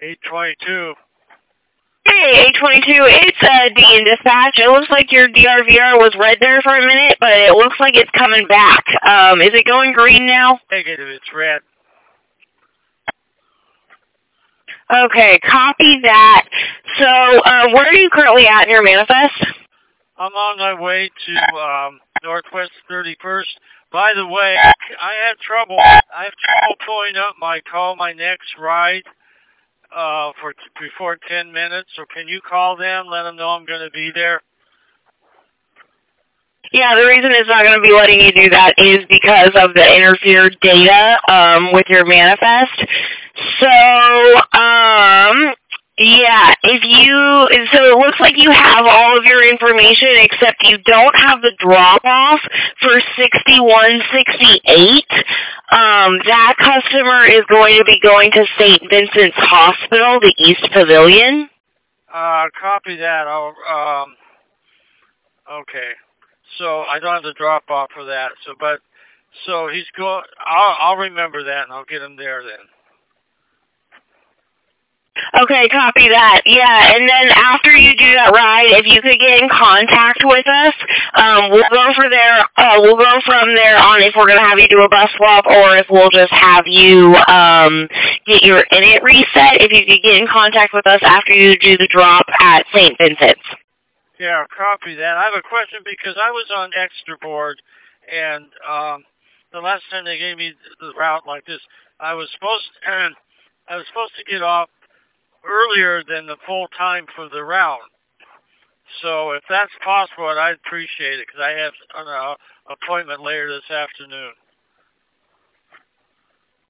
822. Hey, 822, it's Dean Dispatch. It looks like your DRVR was red there for a minute, but it looks like it's coming back. Is it going green now? Negative, it's red. Okay, copy that. So, where are you currently at in your manifest? I'm on my way to Northwest 31st. By the way, I have trouble pulling up my call my next ride for before 10 minutes. So can you call them, let them know I'm going to be there? Yeah, the reason it's not going to be letting you do that is because of the interfered data with your manifest. So, yeah, so it looks like you have all of your information except you don't have the drop-off for 6168. That customer is going to be going to St. Vincent's Hospital, the East Pavilion. Copy that. Okay. So I don't have the drop-off for that. So he's going. I'll remember that and I'll get him there then. Okay, copy that. Yeah, and then after you do that ride, if you could get in contact with us, we'll go from there on if we're gonna have you do a bus swap or if we'll just have you get your init reset. If you could get in contact with us after you do the drop at St. Vincent's. Yeah, copy that. I have a question because I was on Extra Board, and the last time they gave me the route like this, I was supposed to get off earlier than the full time for the route. So if that's possible, I'd appreciate it because I have an appointment later this afternoon.